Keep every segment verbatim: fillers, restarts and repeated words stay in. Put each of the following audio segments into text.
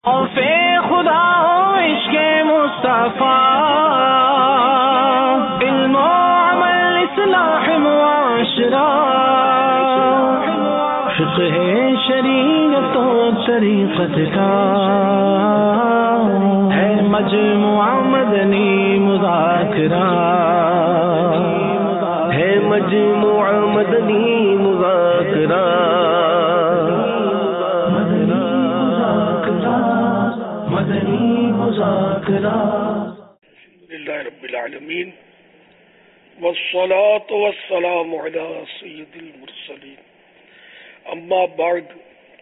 خوف خدا ہو عشق مصطفیٰ، علم و عمل اصلاح معاشرہ، فقہ شریعت و طریقت کا ہے مجموعہ مدنی مذاکرہ، ہے مجموعہ مدنی مذاکرہ، للہ رب العالمین والصلاة والسلام علی سید المرسلین، اما بعد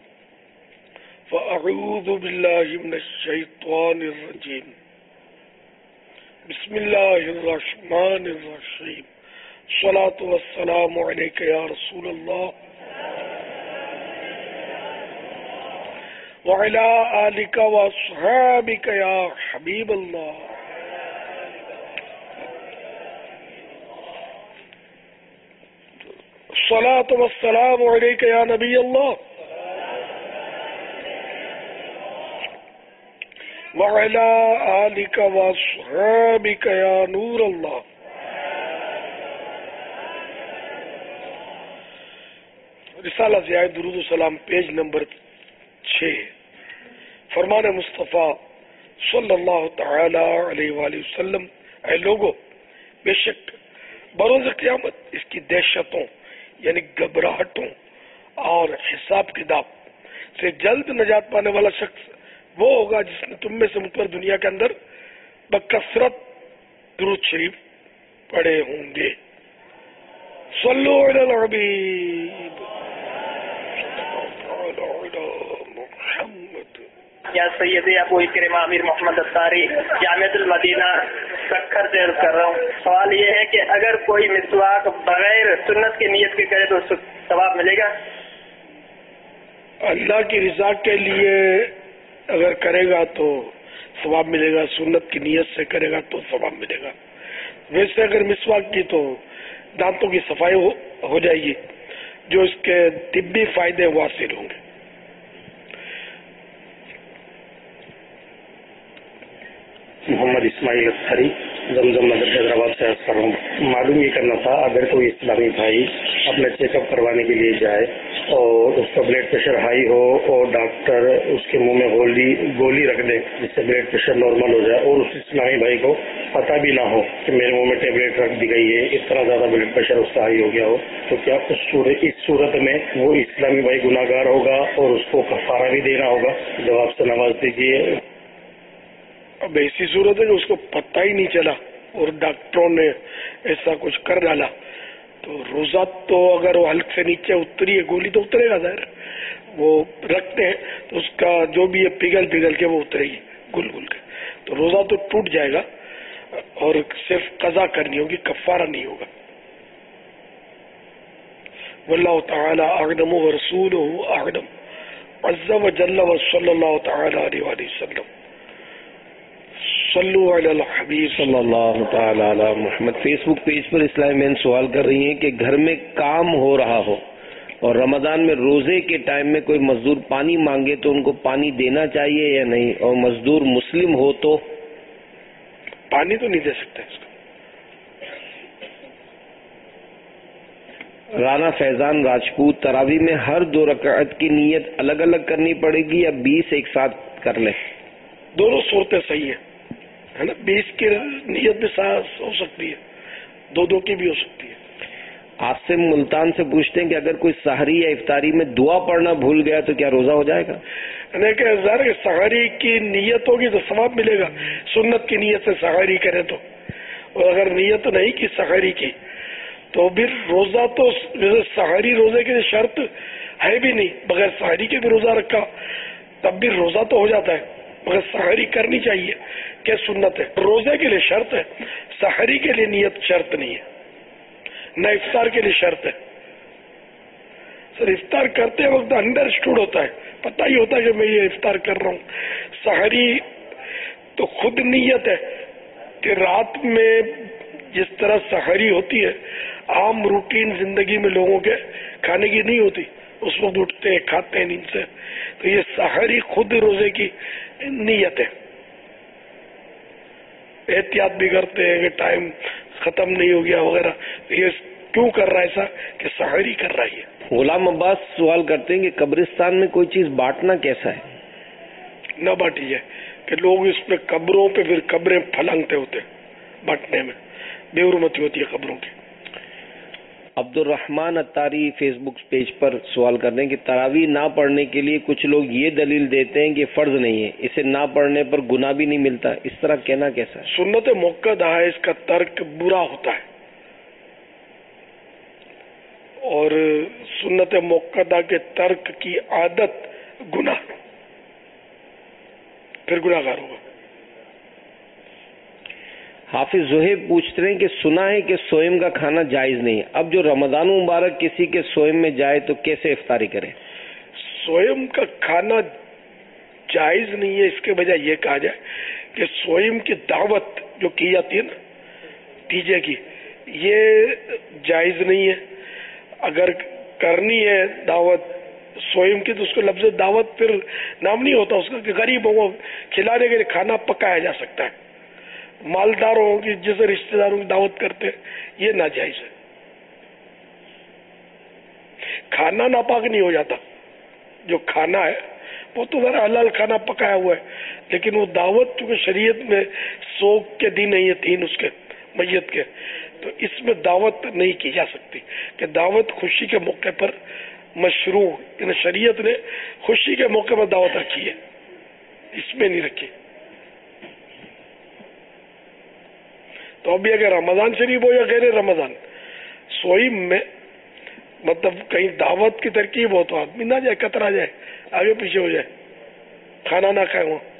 فاعوذ باللہ من الشیطان الرجیم، بسم اللہ الرحمن الرحیم، الصلاة والسلام علیک یا رسول اللہ وعلى آلك وأصحابك يا حبيب الله، الصلاة والسلام عليك يا نبي الله وعلى آلك وأصحابك يا نور الله۔ رسالہ سے آئے درود و سلام، پیج نمبر چھ، فرمان مصطفیٰ صلی اللہ تعالی علیہ وآلہ وسلم، اے لوگو، بے شک بروز قیامت اس کی دہشتوں یعنی گھبراہٹوں اور حساب کتاب سے جلد نجات پانے والا شخص وہ ہوگا جس نے تم میں سے مجھ پر دنیا کے اندر بکثرت درود شریف پڑھے ہوں گے۔ صلو علی الحبیب یا سیدی ابو اکرمہ امیر محمد اتاری جامعۃ المدینہ سکھر سے عرض کر رہا ہوں۔ سوال یہ ہے کہ اگر کوئی مسواک بغیر سنت کی نیت کے کرے تو اس کو ثواب ملے گا؟ اللہ کی رضا کے لیے اگر کرے گا تو ثواب ملے گا، سنت کی نیت سے کرے گا تو ثواب ملے گا۔ ویسے اگر مسواک کی تو دانتوں کی صفائی ہو, ہو جائے گی، جو اس کے طبی فائدے حاصل ہوں گے۔ محمد اسماعیل اختری زمزم نگر حیدرآباد سے عرض کر رہا ہوں، معلوم یہ کرنا تھا اگر کوئی اسلامی بھائی اپنا چیک اپ کروانے کے لیے جائے اور اس کا بلڈ پریشر ہائی ہو اور ڈاکٹر اس کے منہ میں گولی گولی رکھ دے جس سے بلڈ پریشر نارمل ہو جائے، اور اس اسلامی بھائی کو پتہ بھی نہ ہو کہ میرے منہ میں ٹیبلیٹ رکھ دی گئی ہے، اتنا زیادہ بلڈ پریشر اس کا ہائی ہو گیا ہو، تو کیا اس صورت اس صورت میں وہ اسلامی بھائی گناہ گار ہوگا اور اس کو کفارہ بھی دینا ہوگا؟ جواب سے نواز دیجیے۔ اب ایسی صورت ہے کہ اس کو پتہ ہی نہیں چلا اور ڈاکٹروں نے ایسا کچھ کر ڈالا تو روزہ تو اگر وہ حلق سے نیچے اتری ہے گولی تو اترے گا، ظاہر وہ رکھتے ہیں تو اس کا جو بھی ہے پگھل پگھل کے وہ اترے گی گل گل کے، تو روزہ تو ٹوٹ جائے گا اور صرف قضا کرنی ہوگی، کفارہ نہیں ہوگا۔ واللہ تعالی اعلم ورسولہ اعلم عز وجل وصلی اللہ تعالی علیہ وآلہ وسلم۔ صلو علی الحبیب صلی اللہ تعالی علی محمد۔ فیس بک پیج پر اسلامی مین سوال کر رہی ہیں کہ گھر میں کام ہو رہا ہو اور رمضان میں روزے کے ٹائم میں کوئی مزدور پانی مانگے تو ان کو پانی دینا چاہیے یا نہیں، اور مزدور مسلم ہو تو پانی تو نہیں دے سکتے اس کو۔ رانا فیضان راجپوت، تراویح میں ہر دو رکعت کی نیت الگ الگ کرنی پڑے گی یا بیس ایک ساتھ کر لیں؟ دونوں صورتیں صحیح ہیں، ہے نا، بیس کی نیت بھی ساز ہو سکتی ہے، دو دو کی بھی ہو سکتی ہے۔ عاصم ملتان سے پوچھتے ہیں کہ اگر کوئی سحری یا افطاری میں دعا پڑھنا بھول گیا تو کیا روزہ ہو جائے گا؟ یعنی کہ ظاہر ہے سحری کی نیت ہوگی تو ثواب ملے گا، سنت کی نیت سے سحری کرے تو، اور اگر نیت نہیں کی سحری کی تو پھر روزہ تو سحری روزے کی شرط ہے بھی نہیں، بغیر سحری کے بھی روزہ رکھا تب بھی روزہ تو ہو جاتا ہے، مگر سحری کرنی چاہیے کہ سنت ہے، روزے کے لیے شرط ہے، سحری کے لیے نیت شرط نہیں ہے، نہ افطار کے لیے شرط ہے۔ سر افطار کرتے وقت انڈرسٹوڈ ہوتا ہے، پتہ ہی ہوتا ہے کہ میں یہ افطار کر رہا ہوں، سحری تو خود نیت ہے کہ رات میں جس طرح سحری ہوتی ہے عام روٹین زندگی میں لوگوں کے کھانے کی نہیں ہوتی، اس وقت اٹھتے ہیں کھاتے ہیں نیند سے، تو یہ سحری خود روزے کی نیت ہے. احتیاط بھی کرتے ہیں کہ ٹائم ختم نہیں ہو گیا وغیرہ. یہ کیوں کر رہا ہے ایسا؟ کہ سحری کر رہا ہے. غلام عباس سوال کرتے ہیں کہ قبرستان میں کوئی چیز بانٹنا کیسا ہے؟ نہ بانٹی ہے کہ لوگ اس پہ قبروں پہ پھر قبریں پھلانگتے ہوتے بانٹنے میں، بے حرمتی ہوتی ہے قبروں کی. عبد الرحمان اتاری فیس بک پیج پر سوال کرتے ہیں کہ تراویح نہ پڑھنے کے لیے کچھ لوگ یہ دلیل دیتے ہیں کہ فرض نہیں ہے، اسے نہ پڑھنے پر گناہ بھی نہیں ملتا، اس طرح کہنا کیسا ہے؟ سنت موقدہ ہے، اس کا ترک برا ہوتا ہے، اور سنت موقدہ کے ترک کی عادت گناہ، پھر گناہ گار ہوگا. حافظ زہیب پوچھتے ہیں کہ سنا ہے کہ سوئم کا کھانا جائز نہیں ہے، اب جو رمضان مبارک کسی کے سوئم میں جائے تو کیسے افطاری کرے؟ سوئم کا کھانا جائز نہیں ہے، اس کے بجائے یہ کہا جائے کہ سوئم کی دعوت جو کی جاتی ہے نا تیجے کی، یہ جائز نہیں ہے. اگر کرنی ہے دعوت سوئم کی تو اس کو لفظ دعوت پھر نام نہیں ہوتا اس کا، کہ غریبوں کو کھلانے کے لیے کھانا پکایا جا سکتا ہے. مالداروں کی جیسے رشتہ داروں کی دعوت کرتے ہیں یہ ناجائز ہے. کھانا ناپاک نہیں ہو جاتا، جو کھانا ہے وہ تو ذرا حلال کھانا پکایا ہوا ہے، لیکن وہ دعوت چونکہ شریعت میں سوگ کے دن نہیں ہے تین اس کے میت کے، تو اس میں دعوت نہیں کی جا سکتی. کہ دعوت خوشی کے موقع پر مشروع، یعنی شریعت نے خوشی کے موقع پر دعوت رکھی ہے، اس میں نہیں رکھی. تو ابھی اگر رمضان شریف ہو یا غیر رمضان، سوئم میں مطلب کہیں دعوت کی ترکیب ہو تو آدمی نہ جائے، کترا جائے، آگے پیچھے ہو جائے، کھانا نہ کھائے. وہاں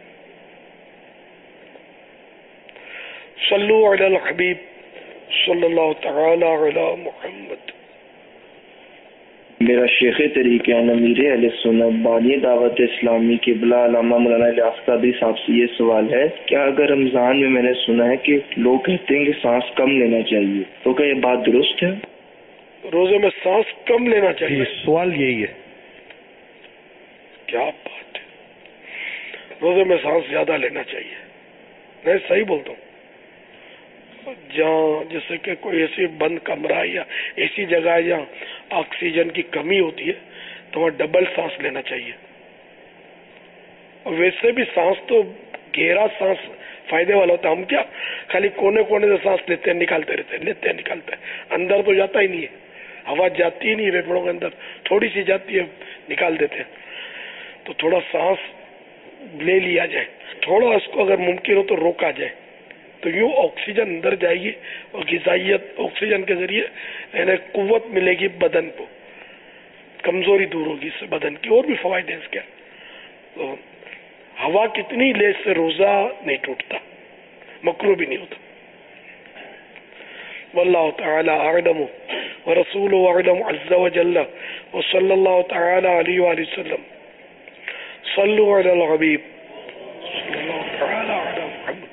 صلو علی الحبیب صلی اللہ تعالی علی محمد. میرا شیخ طریقہ امیر اہل سنت بانی دعوت اسلامی قبلہ علامہ مولانا لیاقت قادری صاحب سے یہ سوال ہے کہ اگر رمضان میں میں نے سنا ہے کہ لوگ کہتے ہیں کہ سانس کم لینا چاہیے، تو کیا یہ بات درست ہے؟ روزے میں سانس کم لینا چاہیے؟ سوال یہی ہے. کیا بات ہے، روزے میں سانس زیادہ لینا چاہیے. میں صحیح بولتا ہوں. جہاں جیسے کہ کوئی ایسی بند کمرہ ہے یا ایسی جگہ ہے جہاں آکسیجن کی کمی ہوتی ہے تو وہاں ڈبل سانس لینا چاہیے. اور ویسے بھی سانس تو گہرا سانس فائدے والا ہوتا ہے. ہم کیا خالی کونے کونے سے سانس لیتے ہیں نکالتے رہتے ہیں، لیتے ہیں نکالتے ہیں، اندر تو جاتا ہی نہیں ہے، ہوا جاتی ہی نہیں ہے پھیپھڑوں کے اندر، تھوڑی سی جاتی ہے نکال دیتے ہیں. تو تھوڑا سانس لے لیا جائے، تھوڑا اس کو اگر ممکن ہو تو روکا جائے، تو یوں آکسیجن اندر جائے گی اور غذائیت آکسیجن کے ذریعے یعنی قوت ملے گی بدن کو، کمزوری دور ہوگی اس سے بدن کی. اور بھی فوائد ہیں اس کے. تو ہوا کتنی لے سے روزہ نہیں ٹوٹتا، مکروہ بھی نہیں ہوتا. واللہ تعالی اعلم ورسولہ اعلم عز وجل وصلی اللہ تعالی علیہ وآلہ وسلم. صلو علی الحبیب صلی اللہ تعالی علی محمد.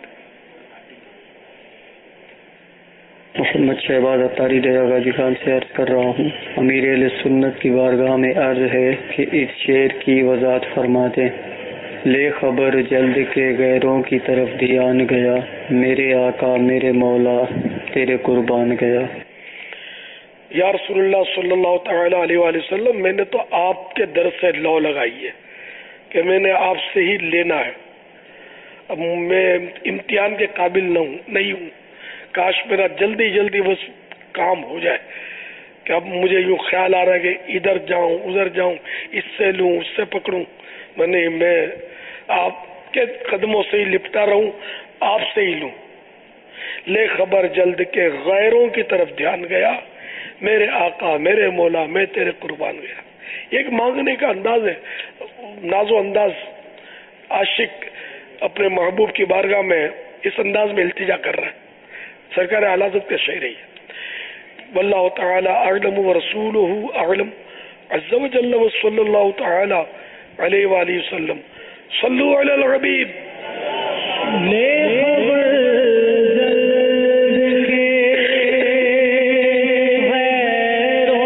محمد شہباز اتاری ڈیرہ غازی خان سے عرض کر رہا ہوں، امیر اہل سنت کی بارگاہ میں عرض ہے کہ اس شعر کی وضاحت فرما دیں. لے خبر جلد کے غیروں کی طرف دھیان گیا، میرے آقا میرے مولا تیرے قربان گیا. یا رسول اللہ صلی اللہ تعالی علیہ وآلہ وسلم، میں نے تو آپ کے در سے لو لگائی ہے کہ میں نے آپ سے ہی لینا ہے. اب میں امتحان کے قابل نہ ہوں نہیں ہوں، کاش میرا جلدی جلدی بس کام ہو جائے. کہ اب مجھے یوں خیال آ رہا ہے کہ ادھر جاؤں ادھر جاؤں، اس سے لوں اس سے پکڑوں. میں نہیں، میں آپ کے قدموں سے ہی لپٹا رہوں، آپ سے ہی لوں. لے خبر جلد کے غیروں کی طرف دھیان گیا، میرے آقا میرے مولا میں تیرے قربان گیا. ایک مانگنے کا انداز ہے، ناز و انداز. عاشق اپنے محبوب کی بارگاہ میں اس انداز میں التجا کر رہا ہے. سرکار اعلی حضرت کے شعر ہے. واللہ تعالی اعلم ورسولہ اعلم عز وجل وصلی اللہ تعالی علیہ وآلہ وسلم. صلو علی الحبیب. لے خبر جلد کے غیروں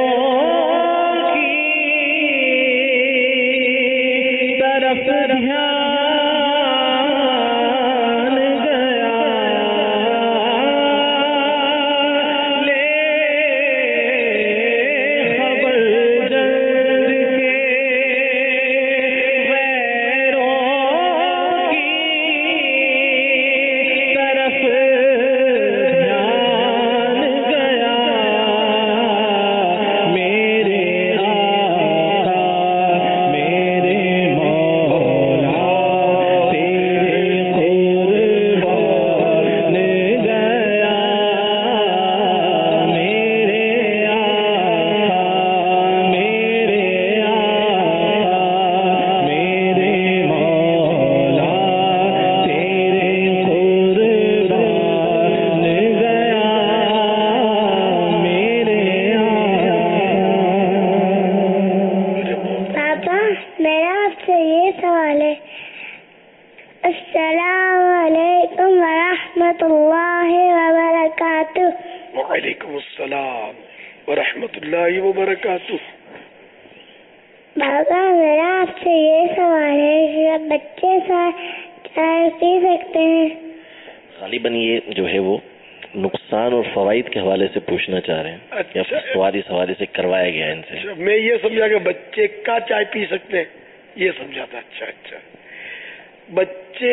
کی طرف دھیان السلام علیکم ورحمۃ اللہ وبرکاتہ. وعلیکم السلام ورحمۃ اللہ وبرکاتہ. بابا میرا آپ سے یہ سوال ہے کہ بچے چائے پی سکتے ہیں؟ غالباً یہ جو ہے وہ نقصان اور فوائد کے حوالے سے پوچھنا چاہ رہے ہیں. اچھا. یا سوال اس حوالے سے کروایا گیا ان سے. اچھا. میں یہ سمجھا کہ بچے کا چائے پی سکتے ہیں, یہ سمجھا تھا. اچھا اچھا. بچے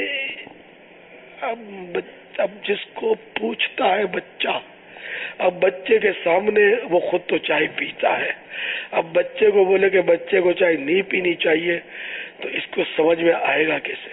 اب اب جس کو پوچھتا ہے بچہ, اب بچے کے سامنے وہ خود تو چائے پیتا ہے, اب بچے کو بولے کہ بچے کو چائے نہیں پینی چاہیے تو اس کو سمجھ میں آئے گا کیسے؟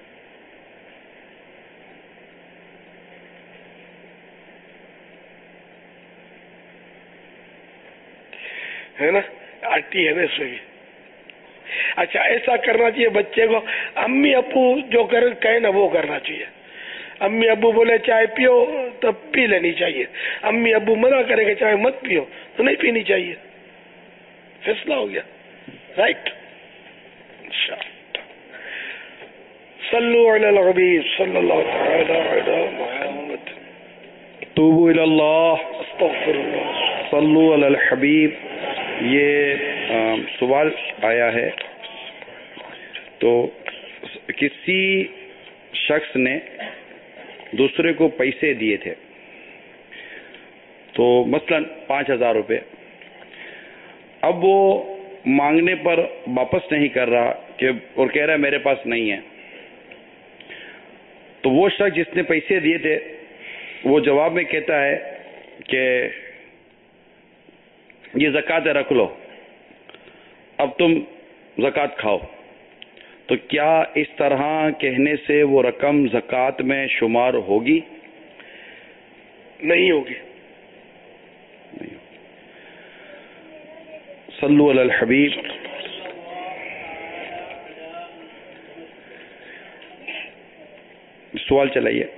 ہے نا, آٹی ہے نا اس میں بھی. اچھا, ایسا کرنا چاہیے بچے کو, امی ابو جو کر کہیں نا وہ کرنا چاہیے. امی ابو بولے چائے پیو تو پی لینی چاہیے, امی ابو منع کرے کہ چائے مت پیو تو نہیں پینی چاہیے. فیصلہ ہو گیا, رائٹ. صلو علی الحبیب صلی اللہ تعالی علی محمد. توبوا الی اللہ, استغفر اللہ, صلو علی الحبیب. یہ سوال آیا ہے تو کسی شخص نے دوسرے کو پیسے دیے تھے, تو مثلا پانچ ہزار روپے, اب وہ مانگنے پر واپس نہیں کر رہا کہ اور کہہ رہا ہے میرے پاس نہیں ہے, تو وہ شخص جس نے پیسے دیے تھے وہ جواب میں کہتا ہے کہ یہ زکوٰۃ رکھ لو, اب تم زکوٰۃ کھاؤ. تو کیا اس طرح کہنے سے وہ رقم زکوٰۃ میں شمار ہوگی؟ نہیں ہوگی. صلو علی الحبیب. سوال چلائیے.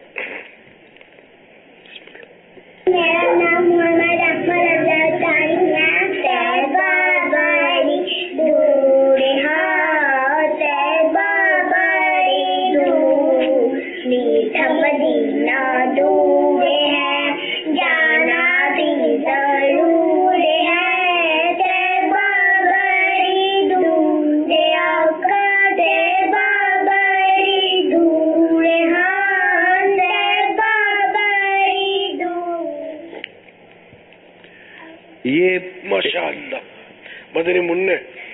میرا نام محمد احمد افضل ثانی ہے. طیبہ بڑی دور ہے, طیبہ بڑی دور, میٹھا مدینہ دور ہے, جانا بھی ضرور ہے. طیبہ بڑی دور آقا, طیبہ بڑی دور ہے, طیبہ بڑی دور. یہ ماشاء اللہ مدنی منع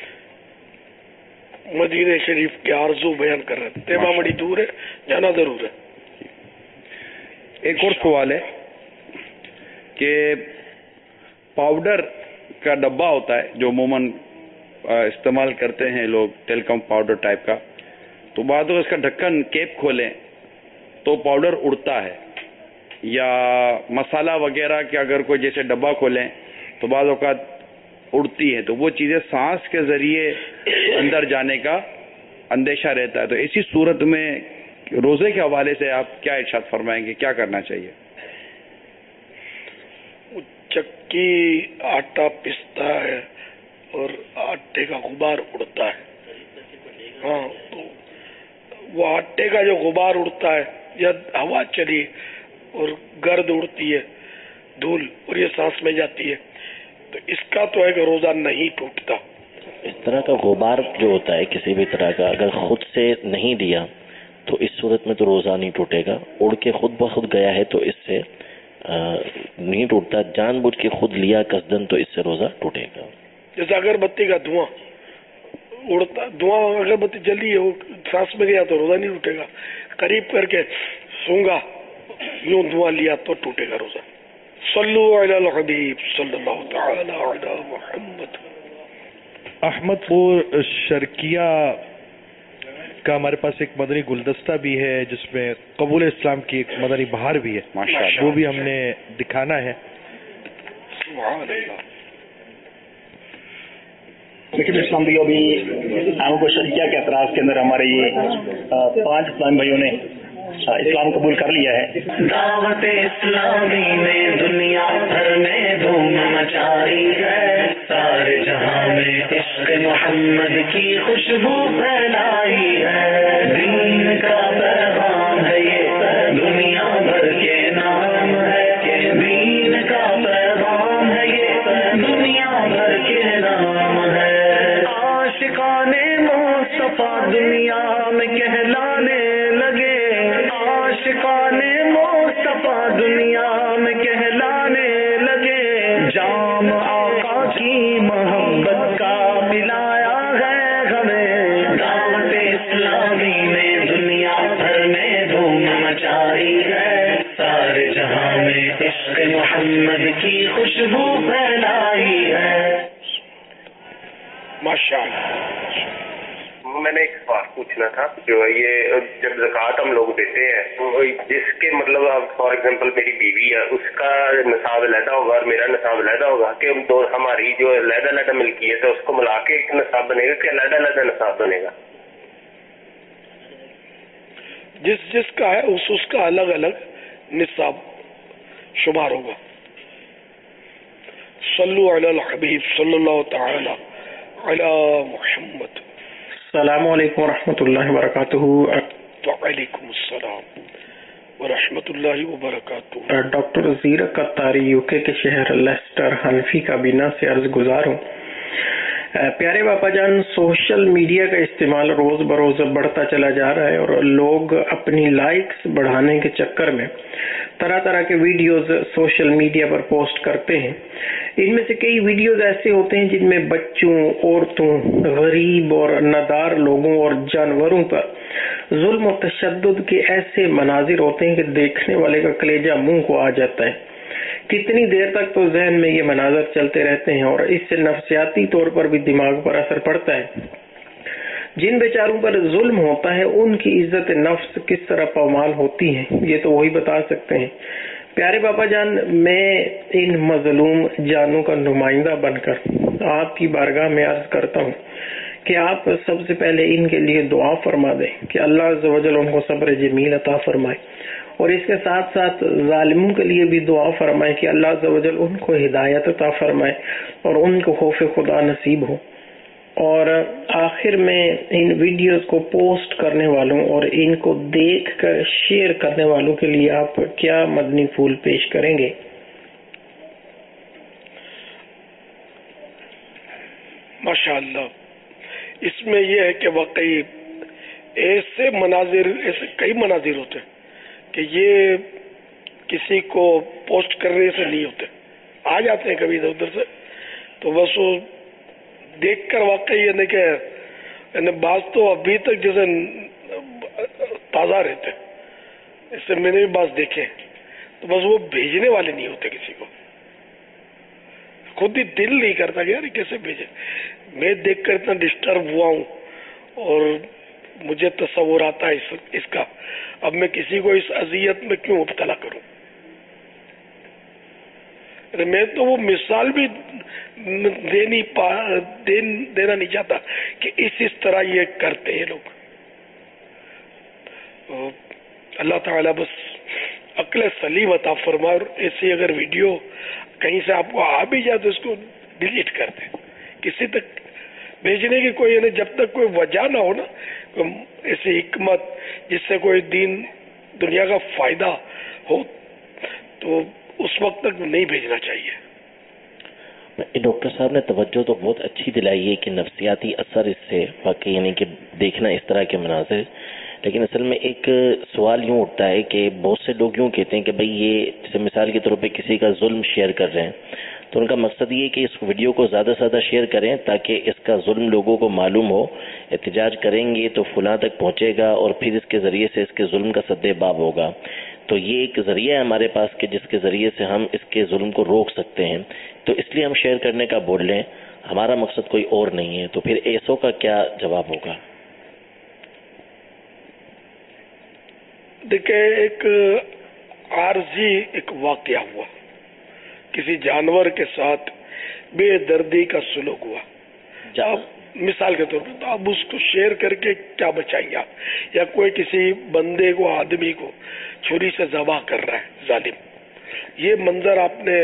مدینہ شریف کے آرزو بیان کر رہے ہیں. طیبہ بڑی دور ہے, جانا ضرور ہے. ایک اور سوال ہے کہ پاؤڈر کا ڈبہ ہوتا ہے جو عموماً استعمال کرتے ہیں لوگ, ٹیلکم پاؤڈر ٹائپ کا, تو بعد میں اس کا ڈھکن کیپ کھولیں تو پاؤڈر اڑتا ہے, یا مسالہ وغیرہ کے اگر کوئی جیسے ڈبہ کھولیں تو بعض اوقات اڑتی ہے, تو وہ چیزیں سانس کے ذریعے اندر جانے کا اندیشہ رہتا ہے. تو اسی صورت میں روزے کے حوالے سے آپ کیا ارشاد فرمائیں گے, کیا کرنا چاہیے؟ چکی آٹا پستا ہے اور آٹے کا غبار اڑتا ہے. ہاں, تو وہ آٹے کا جو غبار اڑتا ہے یا ہوا چلی اور گرد اڑتی ہے, دھول, اور یہ سانس میں جاتی ہے, تو اس کا تو ہے کہ روزہ نہیں ٹوٹتا. اس طرح کا غبار جو ہوتا ہے کسی بھی طرح کا, اگر خود سے نہیں دیا تو اس صورت میں تو روزہ نہیں ٹوٹے گا. اڑ کے خود بخود گیا ہے تو اس سے نہیں ٹوٹتا. جان بوجھ کے خود لیا قصدن تو اس سے روزہ ٹوٹے گا. جیسے اگربتی کا دھواں اڑتا, دھواں اگربتی جلی ہے, وہ سانس میں گیا تو روزہ نہیں ٹوٹے گا. قریب کر کے سونگا, یوں دھواں لیا تو ٹوٹے گا روزہ. صلو علی الحبیب صلی اللہ تعالی علی محمد. احمد پور شرکیہ کا ہمارے پاس ایک مدنی گلدستہ بھی ہے جس میں قبول اسلام کی ایک مدنی بہار بھی ہے, وہ بھی ہم نے دکھانا ہے. سبحان اللہ. لیکن اسلام بھی ابھی ہم کو شرکیہ کے اعتراض کے اندر ہمارے یہ پانچ اسلام بھائیوں نے اسلام قبول کر لیا ہے. دعوت اسلامی میں دنیا بھر میں دھوم مچائی ہے, سارے جہاں میں عشق محمد کی خوشبو پھیلائی ہے. دین کا नात मोहम्मद की खुशबू फैलाई है। माशाअल्लाह। मैंने एक सवाल पूछना था, जो है ये जब ज़कात हम लोग देते हैं तो जिसके मतलब फॉर एग्जांपल मेरी बीवी है उसका निसाब अलहदा होगा और मेरा निसाब अलहदा होगा कि हम दो हमारी जो अलहदा अलहदा मिल्कियत है उसको मिला के एक निसाब बनेगा कि अलहदा अलहदा निसाब बनेगा? जिस जिसका है उस उसका अलग अलग निसाब शुमार होगा। सल्लु अलल हबीब सल्लल्लाहु तआला अला मुहम्मद। अस्सलामु अलैकुम वरहमतुल्लाहि वबरकातुहू। वालेकुम अस्सलाम वरहमतुल्लाहि वबरकातुहू। डॉक्टर ज़ीरक अत्तारी यूके के शहर लेस्टर हनफी काबीना से अर्ज गुजार हूँ। प्यारे बापा जान, सोशल मीडिया का इस्तेमाल रोज बरोज बढ़ता चला जा रहा है और लोग अपनी लाइक्स बढ़ाने के चक्कर में तरह तरह के वीडियोस सोशल मीडिया पर पोस्ट करते हैं। इनमें से कई वीडियोस ऐसे होते हैं जिनमें बच्चों, औरतों, गरीब और नादार लोगों और जानवरों पर जुल्म और तशद्दुद के ऐसे मनाजिर होते हैं कि देखने वाले का कलेजा मुंह को आ जाता है। कितनी देर तक तो जहन में ये मनाजर चलते रहते हैं और इससे नफसियाती तौर पर भी दिमाग पर असर पड़ता है। जिन बेचारों पर जुल्म होता है उनकी इज्जत नफ्स किस तरह पामाल होती है ये तो वही बता सकते हैं। प्यारे बाबा जान, मैं इन मजलूम जानों का नुमाइंदा बनकर आपकी बारगाह में अर्ज करता हूँ कि आप सबसे पहले इनके लिए दुआ फरमा दें कि अल्लाह अज़्ज़ व जल उनको सब्र जमील अता फरमाए, और इसके साथ साथ जालिमों के लिए भी दुआ फरमाए कि अल्लाह अज़्ज़ व जल उनको हिदायत अता फरमाए और उनको खौफ खुदा नसीब हो। और आखिर में इन वीडियोस को पोस्ट करने वालों और इनको देखकर शेयर करने वालों के लिए आप क्या मदनी फूल पेश करेंगे? माशाअल्लाह, इसमें यह है कि वाकई ऐसे मनाजिर, ऐसे कई मनाजिर होते हैं कि ये किसी को पोस्ट करने से नहीं होते, आ जाते हैं कभी इधर उधर से, तो बस वो देख कर वाकई यानी कि बात तो अभी तक जैसे ताज़ा रहते, इससे मैंने भी बात देखे, तो बस वो भेजने वाले नहीं होते किसी को, खुद ही दिल नहीं करता कि यार कैसे भेजे। मैं देखकर इतना डिस्टर्ब हुआ हूँ और मुझे तस्वुर आता है इस, इसका अब मैं किसी को इस अजियत में क्यों मुब्तला करूं। मैं तो वो मिसाल भी दे नहीं पा दे, देना नहीं चाहता कि इस इस तरह ये करते हैं लोग। अल्लाह ताला बस अक्ल सलीम अता फरमाए, और ऐसी अगर वीडियो कहीं से आपको आ भी जाए तो इसको डिलीट कर दे, किसी तक भेजने की कोई नहीं, जब तक कोई वजह ना हो ना, ऐसी हिकमत जिससे कोई दीन दुनिया का फायदा हो, तो उस वक्त तक नहीं भेजना चाहिए। डॉक्टर साहब ने तवज्जो तो बहुत अच्छी दिलाई है कि नफ्सियाती असर इससे वाकई यानी कि देखना इस तरह के मनाजिर, लेकिन असल में एक सवाल यूँ उठता है कि बहुत से लोग यूँ कहते हैं कि भाई ये जैसे मिसाल के तौर पे किसी का जुल्म शेयर कर रहे हैं, तो उनका मकसद ये है कि इस वीडियो को ज़्यादा से ज़्यादा शेयर करें ताकि इसका जुल्म लोगों को मालूम हो, एहतजाज करेंगे तो फलां तक पहुँचेगा और फिर इसके ज़रिए से इसके जुल्म का सद्देबाब होगा। तो ये एक ज़रिया है हमारे पास कि जिसके ज़रिए से हम इसके जुल्म को रोक सकते हैं, तो इसलिए हम शेयर करने का बोल लें, हमारा मकसद कोई और नहीं है। तो फिर ऐसों का क्या जवाब होगा? देखिए, एक आरजी एक वाकया हुआ, किसी जानवर के साथ बेदर्दी का सुलूक हुआ। आप मिसाल के तौर पर तो आप उसको शेयर करके क्या बचाएंगे आप, या कोई किसी बंदे को, आदमी को छुरी से ज़बह कर रहा है जालिम, ये मंजर आपने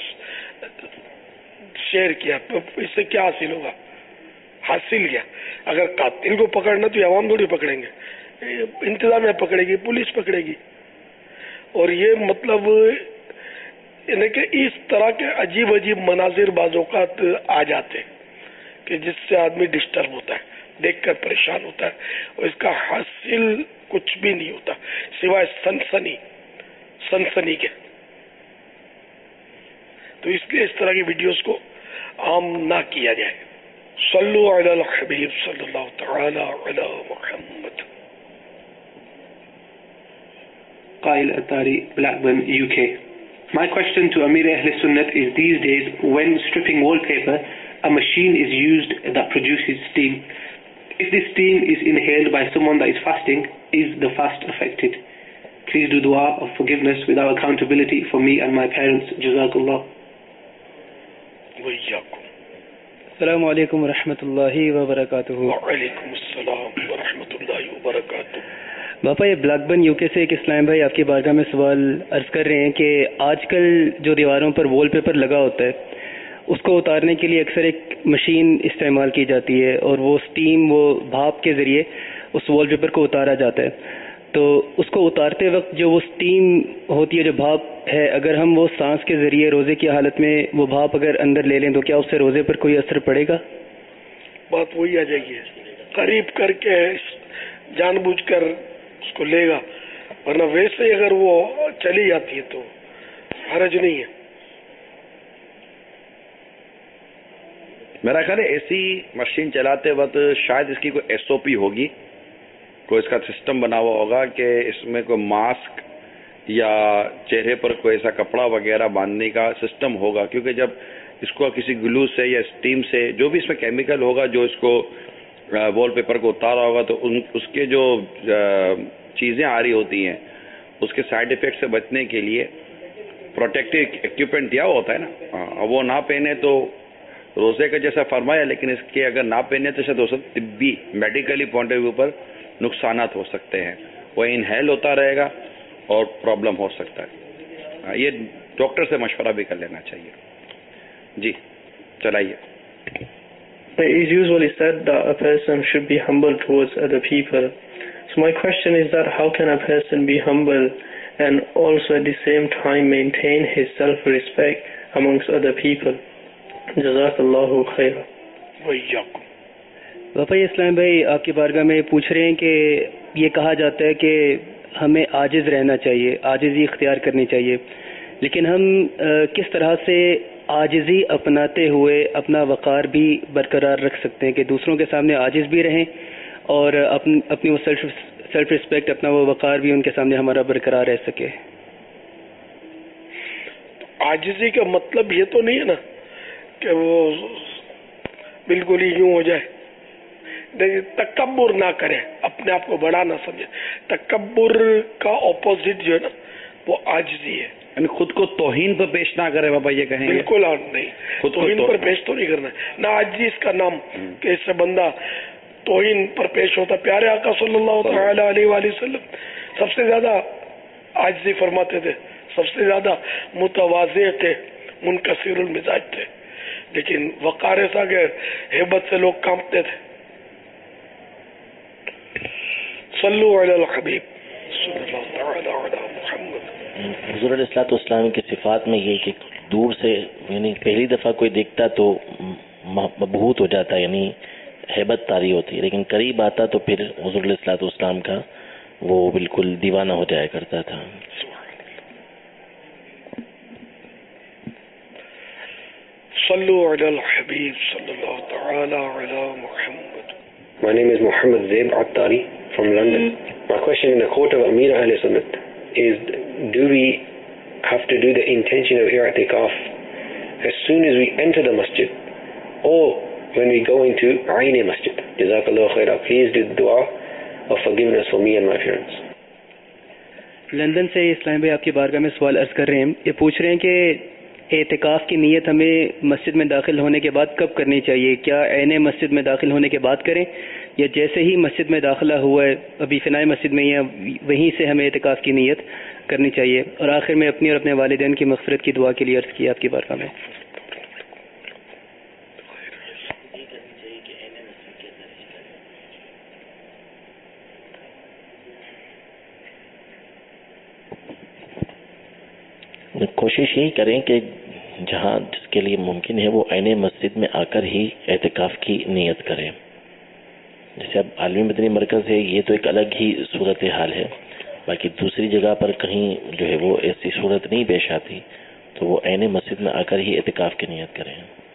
शेयर किया तो इससे क्या हासिल होगा? हासिल क्या? अगर कातिल को पकड़ना तो अवाम थोड़ी पकड़ेंगे, इंतजामिया पकड़ेगी, पुलिस पकड़ेगी। और ये मतलब यानी कि इस तरह के अजीब अजीब मनाजिर बाज़ौक़ात आ जाते हैं कि जिससे आदमी डिस्टर्ब होता है, देखकर परेशान होता है, और इसका हासिल कुछ भी नहीं होता सिवाय सनसनी सनसनी के। तो इसलिए इस तरह की वीडियोस को आम ना किया जाए। सल्लु अलल हबीब सल्लल्लाहु तआला अला मुहम्मद। Kayal Attari, Blackburn, UK. My question to Amir Ahl Sunnat is, these days when stripping wallpaper, a machine is used that produces steam. If this steam is inhaled by someone that is fasting, is the fast affected? Please do dua of forgiveness without accountability for me and my parents. Jazakallah. السلام علیکم ورحمۃ اللہ وبرکاتہ. وعلیکم السلام ورحمۃ اللہ وبرکاتہ. باپا یہ بلاک بن یو کے سے ایک اسلام بھائی آپ کی بارگاہ میں سوال عرض کر رہے ہیں کہ آج کل جو دیواروں پر وال پیپر لگا ہوتا ہے اس کو اتارنے کے لیے اکثر ایک مشین استعمال کی جاتی ہے اور وہ سٹیم وہ بھاپ کے ذریعے اس وال پیپر کو اتارا جاتا ہے. تو اس کو اتارتے وقت جو وہ سٹیم ہوتی ہے جو بھاپ ہے اگر ہم وہ سانس کے ذریعے روزے کی حالت میں وہ بھاپ اگر اندر لے لیں تو کیا اس سے روزے پر کوئی اثر پڑے گا؟ بات وہی آ جائے گی قریب کر کے جان بوجھ کر اس کو لے گا ورنہ ویسے ہی اگر وہ چلی جاتی ہے تو حرج نہیں ہے. میرا خیال ہے ایسی مشین چلاتے وقت شاید اس کی کوئی ایس او پی ہوگی, کوئی اس کا سسٹم بنا ہوا ہوگا کہ اس میں کوئی ماسک یا چہرے پر کوئی ایسا کپڑا وغیرہ باندھنے کا سسٹم ہوگا, کیونکہ جب اس کو کسی گلو سے یا اسٹیم سے جو بھی اس میں کیمیکل ہوگا جو اس کو وال پیپر کو اتارا ہوگا تو ان اس کے جو چیزیں آ رہی ہوتی ہیں اس کے سائڈ افیکٹ سے بچنے کے لیے پروٹیکٹیو ایکوپمنٹ دیا ہوا ہوتا ہے نا, وہ نہ پہنے تو روزے کا جیسا فرمایا, لیکن اس کے اگر نہ پہنے تو شاید اسے طبی میڈیکلی پوائنٹ آف ویو پر نقصانات ہو سکتے ہیں, وہ انہیل ہوتا رہے گا اور پرابلم ہو سکتا ہے. یہ ڈاکٹر سے مشورہ بھی کر لینا چاہیے. جی چلائیے. It is usually said that a person should be humble towards other people. So my question is that how can a person be humble and also at the same time maintain his self-respect amongst other people? Jazakallahu khairan. وَإِيَّاكُمْ. باپا یہ اسلام بھائی آپ کی بارگاہ میں پوچھ رہے ہیں کہ یہ کہا جاتا ہے کہ ہمیں عاجز رہنا چاہیے, عاجزی اختیار کرنی چاہیے, لیکن ہم کس طرح سے عاجزی اپناتے ہوئے اپنا وقار بھی برقرار رکھ سکتے ہیں کہ دوسروں کے سامنے عاجز بھی رہیں اور اپنی اپنی وہ سیلف سیلف رسپیکٹ اپنا وہ وقار بھی ان کے سامنے ہمارا برقرار رہ سکے؟ عاجزی کا مطلب یہ تو نہیں ہے نا کہ وہ بالکل ہی یوں ہو جائے. تکبر نہ کرے, اپنے آپ کو بڑا نہ سمجھے. تکبر کا اپوزٹ جو ہے نا وہ عاجزی ہے, یعنی خود کو توہین پر پیش نہ کرے. بابا یہ کہیں بالکل نہیں, توہین پر پیش تو نہیں کرنا ہے, نہ عاجزی اس کا نام کہ اس سے بندہ توہین پر پیش ہوتا. پیارے آقا صلی اللہ تعالی علیہ وآلہ وسلم سب سے زیادہ عاجزی فرماتے تھے, سب سے زیادہ متواضع تھے, منکسر المزاج تھے, لیکن وقار ایسا کہ ہیبت سے لوگ کانپتے تھے. صلو علی الحبیب صلی اللہ تعالی علی محمد. حضور علیہ الصلوۃ والسلام کی صفات میں یہ کہ دور سے یعنی پہلی دفعہ کوئی دیکھتا تو مبہوت ہو جاتا, یعنی ہیبت طاری ہوتی, لیکن قریب آتا تو پھر حضور علیہ الصلوۃ والسلام کا وہ بالکل دیوانہ ہو جایا کرتا تھا. صلو علی الحبیب صلی اللہ تعالی علی محمد. My name is Muhammad Zaib Attari from London. My question in the court of Amir Ahl Sunnat is, do we have to do the intention of i'tikaf as soon as we enter the masjid or when we go into Ayn Masjid? Jazakallah khaira. Please do dua of forgiveness for me and my parents. London سے اسلام بھائی آپ کی بارگاہ میں سوال عرض کر رہے ہیں, یہ پوچھ رہے ہیں کہ اعتکاف کی نیت ہمیں مسجد میں داخل ہونے کے بعد کب کرنی چاہیے؟ کیا عین مسجد میں داخل ہونے کے بعد کریں یا جیسے ہی مسجد میں داخلہ ہوا ہے ابھی فنائے مسجد میں یا وہیں سے ہمیں اعتکاف کی نیت کرنی چاہیے؟ اور آخر میں اپنی اور اپنے والدین کی مغفرت کی دعا کے لیے عرض کیا آپ کی بارگاہ میں. کوشش یہی کریں کہ جہاں جس کے لیے ممکن ہے وہ عین مسجد میں آ کر ہی اعتکاف کی نیت کریں. جیسے اب عالمی مدنی مرکز ہے یہ تو ایک الگ ہی صورت حال ہے, باقی دوسری جگہ پر کہیں جو ہے وہ ایسی صورت نہیں پیش آتی تو وہ عین مسجد میں آ کر ہی اعتکاف کی نیت کریں.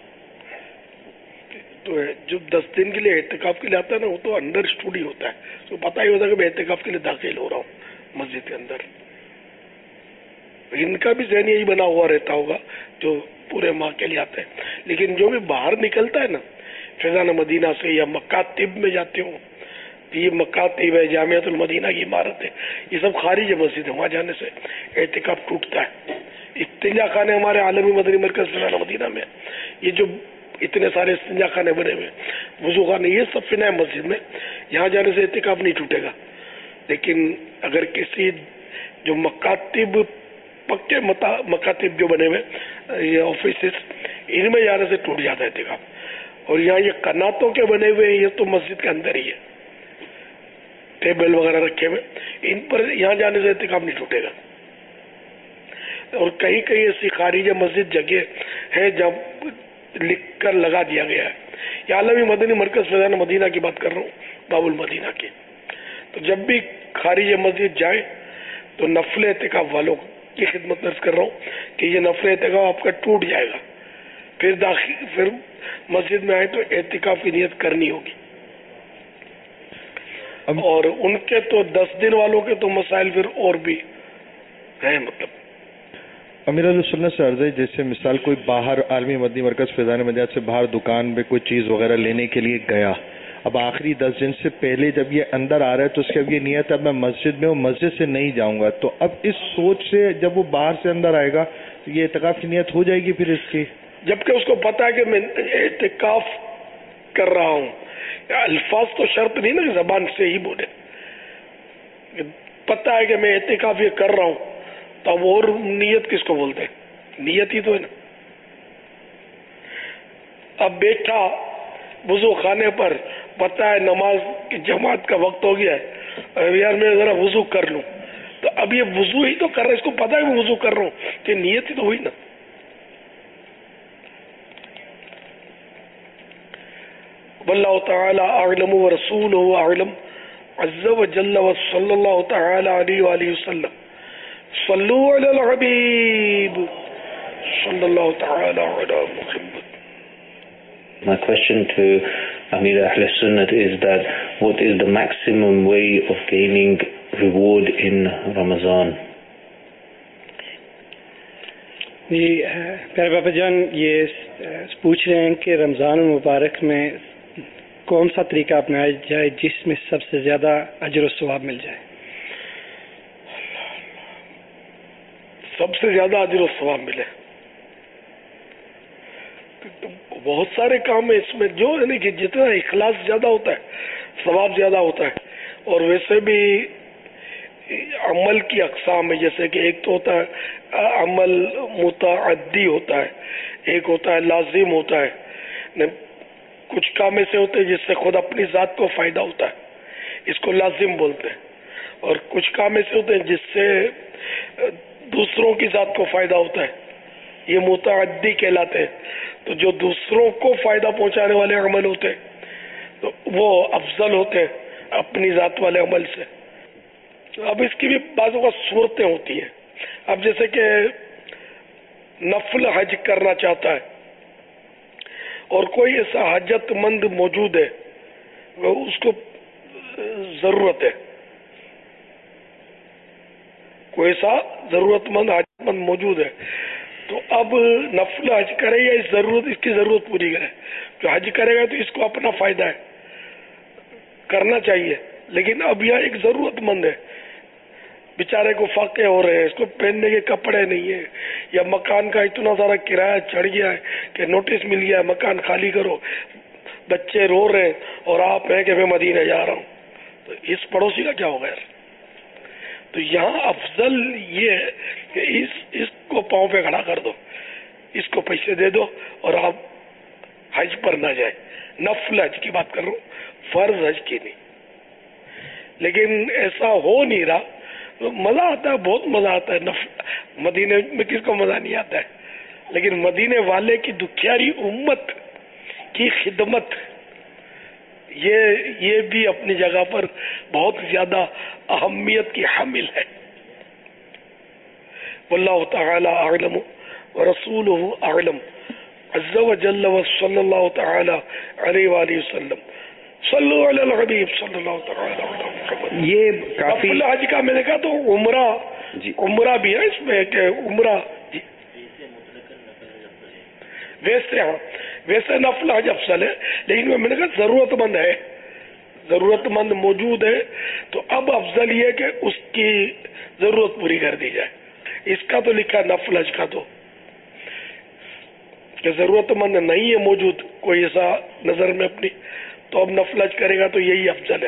تو جو دس دن کے لیے اعتکاف کے لیے آتا ہے نا وہ تو انڈر اسٹوڈی ہوتا ہے, تو پتہ ہی ہوتا ہے کہ میں اعتکاف کے لیے داخل ہو رہا ہوں مسجد کے اندر. ان کا بھی ذہن یہی بنا ہوا رہتا ہوگا جو پورے ماہ کے لیے آتے ہیں. لیکن جو بھی باہر نکلتا ہے نا فیضان مدینہ سے یا مکاتب میں جاتے ہوں، یہ مکاتب ہے، جامعۃ المدینہ کی عمارت ہے، یہ سب خارج مسجد ہے، وہاں جانے سے اعتکاف ٹوٹتا ہے. استنجا خانے ہمارے عالمی مدنی مرکز فیضان مدینہ میں، یہ جو اتنے سارے استنجا خانے بنے ہوئے، وضو خانے، یہ سب فنا ہے مسجد میں، یہاں جانے سے اعتکاف نہیں ٹوٹے گا. لیکن اگر کسی جو مکاتب پکے مکاتب جو بنے ہوئے یہ آفیسز، ان میں جانے سے ٹوٹ جاتا ہے اعتکاف. اور یہاں یہ کناتوں کے بنے ہوئے یہ تو مسجد کے اندر ہی ہے، ٹیبل وغیرہ رکھے ہوئے، ان پر یہاں جانے سے اعتکاف نہیں ٹوٹے گا. اور کہیں کہیں ایسی خارج مسجد جگہ ہے جب لکھ کر لگا دیا گیا ہے. یہ عالمی مدنی مرکز فیضان مدینہ کی بات کر رہا ہوں، باب المدینہ کی. تو جب بھی خارج مسجد جائیں تو نفل اعتکاف والوں کی خدمت درج کر رہا ہوں کہ یہ نفل اعتکاف آپ کا ٹوٹ جائے گا. پھر داخل پھر مسجد میں آئے تو اعتکاف کی نیت کرنی ہوگی. اور ان کے تو دس دن والوں کے تو مسائل پھر اور بھی ہیں. مطلب امیر علیہ سنت سے عرض ہے، جیسے مثال کوئی باہر عالمی مدنی مرکز فیضان مدینہ سے باہر دکان میں کوئی چیز وغیرہ لینے کے لیے گیا، اب آخری دس دن سے پہلے جب یہ اندر آ رہا ہے تو اس کی اب یہ نیت اب میں مسجد میں ہوں، مسجد سے نہیں جاؤں گا، تو اب اس سوچ سے جب وہ باہر سے اندر آئے گا تو یہ اعتکاف کی نیت ہو جائے گی پھر اس کی؟ جبکہ اس کو پتا ہے کہ میں اعتکاف کر رہا ہوں. الفاظ تو شرط نہیں نا کہ زبان سے ہی بولے، پتا ہے کہ میں اعتکاف یہ کر رہا ہوں، تو اب اور نیت کس کو بولتے ہیں؟ نیت ہی تو ہے نا. اب بیٹھا وضو خانے پر، پتا ہے نماز کی جماعت کا وقت ہو گیا ہے، یار میں ذرا وضو کر لوں، تو اب یہ وضو ہی تو کر رہا ہے، اس کو پتا ہے میں وضو کر رہا ہوں، کہ نیت ہی تو ہوئی نا. واللہ تعالی اعلم ورسولہ اعلم عز وجل وصلی اللہ تعالی علیہ وآلہ وسلم. صلو علی الحبیب صلی اللہ تعالی علی محمد. My question to Amir Ahl Sunnat is that what is the maximum way of gaining reward in Ramadan? جی پیارے باپا جان، یہ پوچھ رہے ہیں کہ رمضان المبارک میں کون سا طریقہ اپنایا جائے جس میں سب سے زیادہ اجر و ثواب مل جائے؟ سب سے زیادہ اجر و ثواب ملے. بہت سارے کام ہیں اس میں، جو یعنی کہ جتنا اخلاص زیادہ ہوتا ہے ثواب زیادہ ہوتا ہے. اور ویسے بھی عمل کی اقسام ہے، جیسے کہ ایک تو ہوتا ہے عمل متعدی ہوتا ہے، ایک ہوتا ہے لازم ہوتا ہے. کچھ کام ایسے ہوتے ہیں جس سے خود اپنی ذات کو فائدہ ہوتا ہے، اس کو لازم بولتے ہیں. اور کچھ کام ایسے ہوتے ہیں جس سے دوسروں کی ذات کو فائدہ ہوتا ہے، یہ متعدی کہلاتے ہیں. تو جو دوسروں کو فائدہ پہنچانے والے عمل ہوتے ہیں تو وہ افضل ہوتے ہیں اپنی ذات والے عمل سے. اب اس کی بھی بعض اوقات صورتیں ہوتی ہیں. اب جیسے کہ نفل حج کرنا چاہتا ہے اور کوئی ایسا حاجت مند موجود ہے، اس کو ضرورت ہے، کوئی ایسا ضرورت مند حاجت مند موجود ہے، تو اب نفل حج کرے یا اس ضرورت اس کی ضرورت پوری کرے. جو حج کرے گا تو اس کو اپنا فائدہ ہے، کرنا چاہیے. لیکن اب یہ ایک ضرورت مند ہے، بیچارے کو فاقے ہو رہے ہیں، اس کو پہننے کے کپڑے نہیں ہیں، یا مکان کا اتنا سارا کرایہ چڑھ گیا ہے کہ نوٹس مل گیا ہے مکان خالی کرو، بچے رو رہے ہیں اور آپ ہیں کہ میں مدینہ جا رہا ہوں، تو اس پڑوسی کا کیا ہوگا یار؟ تو یہاں افضل یہ ہے کہ اس اس کو پاؤں پہ کھڑا کر دو، اس کو پیسے دے دو اور آپ حج پر نہ جائیں. نفل حج کی بات کر رہا ہوں، فرض حج کی نہیں. لیکن ایسا ہو نہیں رہا تو مزہ آتا ہے، بہت مزہ آتا ہے. نفل مدینے میں کس کو مزہ نہیں آتا ہے؟ لیکن مدینے والے کی دکھیاری امت کی خدمت یہ یہ بھی اپنی جگہ پر بہت زیادہ اہمیت کی حامل ہے. واللہ تعالی اعلم ورسولہ اعلم عز وجل وصلی اللہ تعالی علیہ وآلہ وسلم. صلو علی الحبیب صلی اللہ تعالی علیہ وسلم. یہ کافی حج کا میں نے کہا تو عمرہ उमरा भी है इसमें कि उमरा वैसे हाँ वैसे नफल हज अफसल है, लेकिन मैंने कहा जरूरतमंद है, जरूरतमंद मौजूद है तो अब अफजल ये है कि उसकी जरूरत पूरी कर दी जाए। इसका तो लिखा नफल हज का तो कि जरूरतमंद नहीं है मौजूद कोई ऐसा नजर में अपनी, तो अब नफल हज करेगा तो यही अफजल है।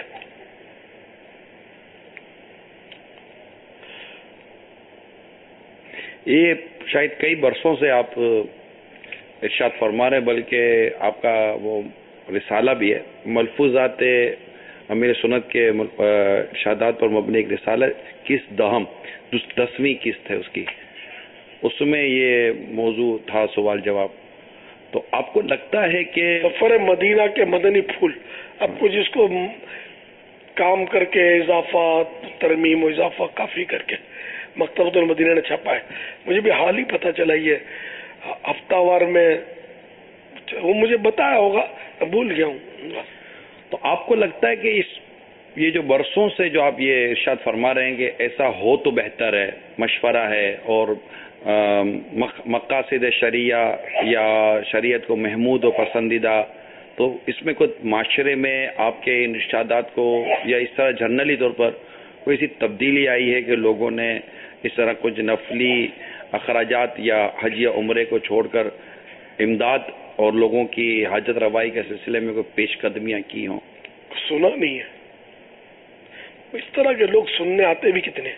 ये शायद कई बरसों से आप इरशाद फरमा रहे हैं, बल्कि आपका वो रिसाला भी है, मलफूजात अमीर सुन्नत के इरशादात पर मबनी एक रिसाला, किस दहम दसवीं किस्त है उसकी, उसमें ये मौजू था सवाल जवाब। तो आपको लगता है कि सफर मदीना के मदनी फूल, आपको जिसको काम करके इजाफा तरमीम और इजाफा काफी करके मकतबतुल मदीना ने छापा है, मुझे भी हाल ही पता चला ये हफ्तावार में, वो मुझे बताया होगा, भूल गया हूँ। तो आपको लगता है कि इस ये जो बरसों से जो आप ये इरशाद फरमा रहे हैं कि ऐसा हो तो बेहतर है, मशवरा है और मकासिद शरिया या शरीयत को महमूद और पसंदीदा, तो इसमें कोई माशरे में आपके इन इरशादात को या इस तरह जनरली तौर पर कोई ऐसी तब्दीली आई है कि लोगों ने इस तरह कुछ नफली अखराजात या हज या उम्रे को छोड़कर इमदाद और लोगों की हाजत रवाई के सिलसिले में कोई पेश कदमियाँ की हों? सुना नहीं है, इस तरह के लोग सुनने आते भी कितने,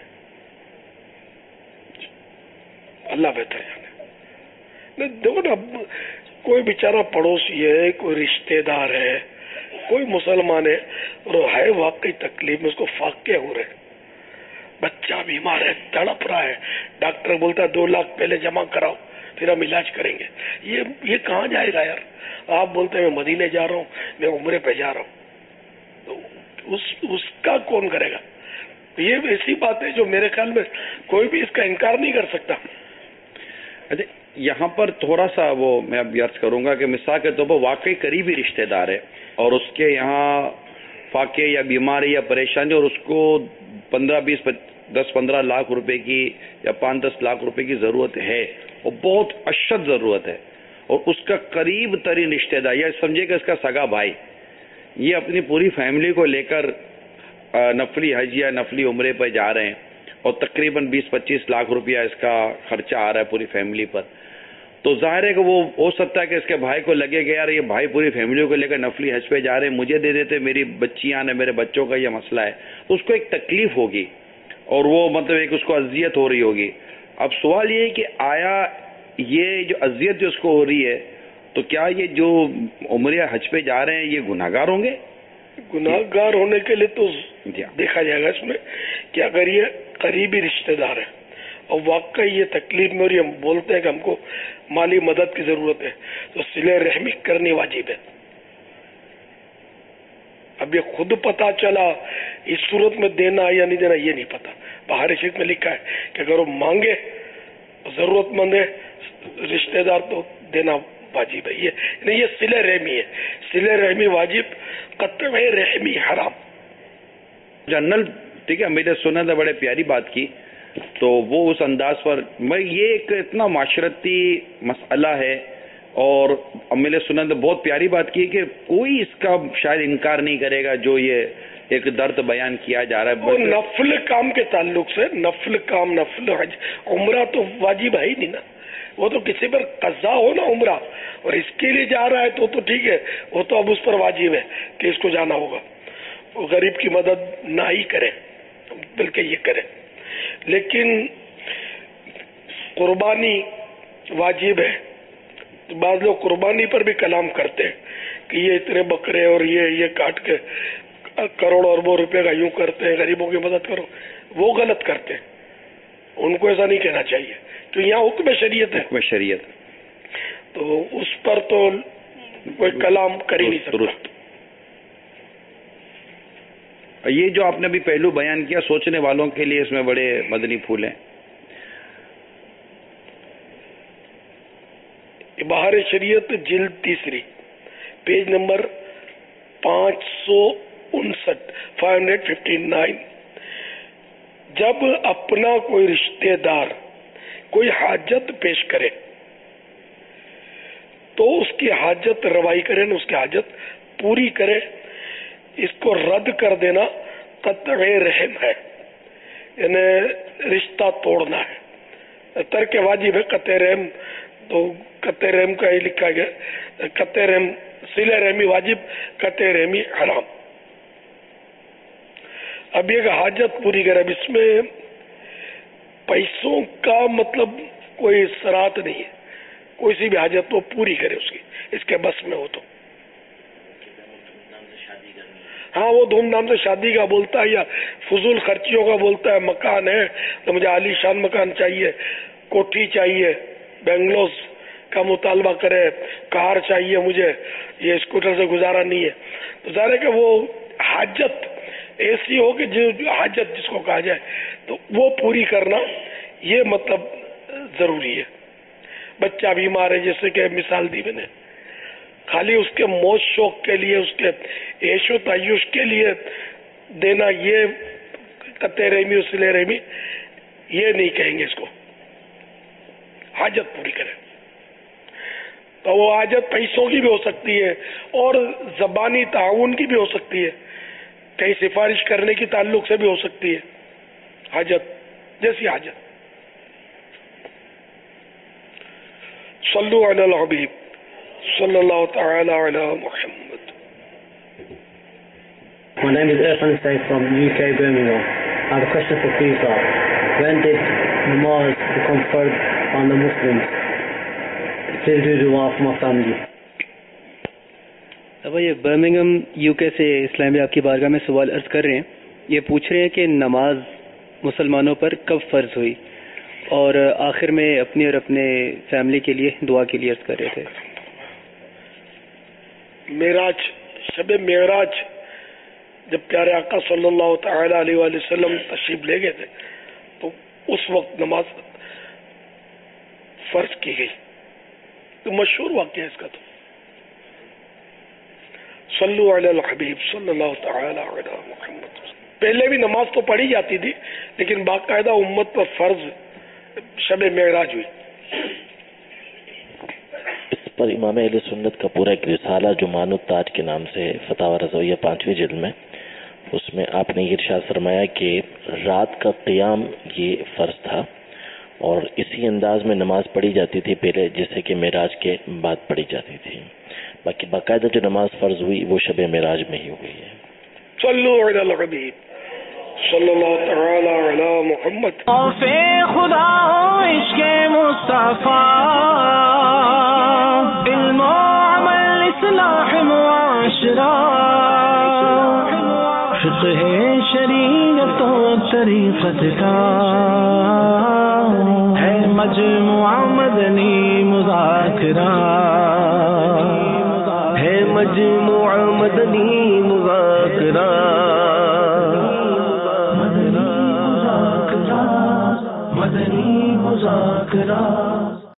अल्लाह बेहतर जाने। देखो ना, कोई बेचारा पड़ोसी है, कोई रिश्तेदार है, कोई मुसलमान है और है वाकई तकलीफ में, उसको फाके हो रहे, बच्चा बीमार है, तड़प रहा है, डॉक्टर बोलता है दो लाख पहले जमा कराओ फिर हम इलाज करेंगे, ये ये कहाँ जाएगा यार? आप बोलते हैं मैं मदीने जा रहा हूँ, मैं उम्रे पे जा रहा हूँ, तो उस उसका कौन करेगा? ये ऐसी बात है जो मेरे ख्याल में कोई भी इसका इनकार नहीं कर सकता। अच्छा, यहाँ पर थोड़ा सा वो मैं अब अर्ज करूंगा कि मिसाल के तौर पर वाकई करीबी रिश्तेदार है और उसके यहाँ फाके या बीमारी या परेशानी और उसको पंद्रह बीस दस पंद्रह लाख रुपए की या पाँच दस लाख रुपए की जरूरत है और बहुत अशद जरूरत है, और उसका करीब तरीन रिश्तेदार या समझे कि इसका सगा भाई ये अपनी पूरी फैमिली को लेकर नफली हज या नफली उम्रे पर जा रहे हैं और तकरीबन बीस पच्चीस लाख रुपया इसका खर्चा आ रहा है पूरी फैमिली पर, तो जाहिर है कि वो हो सकता है कि इसके भाई को लगे कि यार ये भाई पूरी फैमिली को लेकर नफली हज पे जा रहे हैं, मुझे दे देते, मेरी बच्चियां ने, मेरे बच्चों का ये मसला है, तो उसको एक तकलीफ होगी और वो मतलब एक उसको अजियत हो रही होगी। अब सवाल ये है कि आया ये जो अजियत जो उसको हो रही है, तो क्या ये जो उम्रे हज पे जा रहे हैं ये गुनाहगार होंगे? गुनाहगार होने के लिए तो देखा जाएगा इसमें कि अगर ये करीबी रिश्तेदार है और वाकई ये तकलीफ में और ये हम बोलते हैं कि हमको माली मदद की जरूरत है, तो सिले रहमी करनी वाजिब है। अब ये खुद पता चला इस सूरत में देना या नहीं देना ये नहीं पता, बाहर शरीफ में लिखा है कि अगर वो मांगे जरूरतमंद है रिश्तेदार तो देना वाजिब है। ये नहीं, ये सिले रहमी है, सिले रहमी वाजिब, कत्वे रहमी हराम। जनरल ठीक है, मेरे सुना था, बड़े प्यारी बात की, तो वो उस अंदाज पर मैं ये एक इतना माशरती मसला है और मेरे सुना तो बहुत प्यारी बात की कि कोई इसका शायद इनकार नहीं करेगा जो ये एक दर्द बयान किया जा रहा है। वो नफल काम के ताल्लुक से, नफल काम नफल हज, उम्रा तो वाजिब है ही नहीं ना, वो तो किसी पर कज़ा हो ना उम्रा, और इसके लिए जा रहा है तो तो ठीक है, वो तो अब उस पर वाजिब है कि इसको जाना होगा। वो गरीब की मदद ना ही करे बल्कि ये करे, लेकिन कुर्बानी वाजिब है। तो बाद लोग कुर्बानी पर भी कलाम करते हैं कि ये इतने बकरे और ये ये काट के करोड़ अरबों रुपए का यूं करते हैं, गरीबों की मदद करो, वो गलत करते हैं, उनको ऐसा नहीं कहना चाहिए। तो यहाँ हुक्म शरीयत है, हुक्म शरीयत, तो उस पर तो कोई कलाम कर ही नहीं सकता। ये जो आपने अभी पहलू बयान किया, सोचने वालों के लिए इसमें बड़े मदनी फूल हैं। बाहर शरीयत जिल्द तीसरी, पेज नंबर पाँच सौ उनसठ, फाइव हंड्रेड फिफ्टी नाइन। جب اپنا کوئی رشتے دار کوئی حاجت پیش کرے تو اس کی حاجت روائی کرے نا، اس کی حاجت پوری کرے. اس کو رد کر دینا قطع رحم ہے، یعنی رشتہ توڑنا ہے. ترک واجب ہے قطع رحم، تو قطع رحم کا ہی لکھا گیا قطع رحم صلہ رحمی واجب، قطع رحمی حرام. اب یہ حاجت پوری کرے. اب اس میں پیسوں کا مطلب کوئی شرط نہیں ہے، کوئی سی بھی حاجت وہ پوری کرے اس کی، اس کے بس میں ہو تو. ہاں وہ دھوم دھام سے شادی کا بولتا ہے یا فضول خرچیوں کا بولتا ہے، مکان ہے تو مجھے عالی شان مکان چاہیے، کوٹھی چاہیے، بنگلوز کا مطالبہ کرے، کار چاہیے مجھے، یہ اسکوٹر سے گزارا نہیں ہے. تو ظاہر ہے کہ وہ حاجت ایسی ہو کہ جو حاجت جس کو کہا جائے تو وہ پوری کرنا یہ مطلب ضروری ہے. بچہ بیمار ہے جیسے کہ مثال دی میں نے، خالی اس کے موج شوق کے لیے، اس کے عیش و تعیش کے لیے دینا، یہ قطع رحمی و صلہ رحمی یہ نہیں کہیں گے اس کو. حاجت پوری کرے تو وہ حاجت پیسوں کی بھی ہو سکتی ہے اور زبانی تعاون کی بھی ہو سکتی ہے، کہیں سفارش کرنے کی تعلق سے بھی ہو سکتی ہے. حاجت جیسی حاجت. صلو علی الحبیب صلی اللہ تعالی علی محمد. My name is Irfan Saif from U K, Birmingham. I have a question for Fiza. When did namaz become fard on the Muslims? Please do dua for my family. اب یہ برمنگم یو کے سے اسلام آپ کی بارگاہ میں سوال عرض کر رہے ہیں. یہ پوچھ رہے ہیں کہ نماز مسلمانوں پر کب فرض ہوئی، اور آخر میں اپنی اور اپنے فیملی کے لیے دعا کے لیے عرض کر رہے تھے. معراج، شب معراج جب پیارے آقا صلی اللہ تعالی علیہ وآلہ وسلم تشریف لے گئے تھے تو اس وقت نماز فرض کی گئی. تو مشہور واقعہ ہے اس کا. تو صلو علی الحبیب صلی اللہ تعالی علی محمد. پہلے بھی نماز تو پڑھی جاتی تھی لیکن باقاعدہ امت پر فرض شب معراج ہوئی. اس پر امام اہل سنت کا پورا ایک رسالہ جو مان التاج کے نام سے فتاوی رضویہ پانچویں جلد میں، اس میں آپ نے یہ ارشاد فرمایا کہ رات کا قیام یہ فرض تھا اور اسی انداز میں نماز پڑھی جاتی تھی پہلے جیسے کہ معراج کے بعد پڑھی جاتی تھی. باقی باقاعدہ جو نماز فرض ہوئی وہ شب معراج میں ہی ہوئی ہے. صلو علی الحبیب صلی اللہ تعالی علی محمد. خدا عشق مصطفیٰ، علم و عمل اصلاح معاشرہ، فقہ شریعت و طریقت کا ہے مجموعہ مدنی مذاکرہ، ہے مجموعہ مدنی مذاکرہ. مدنی مذاکرہ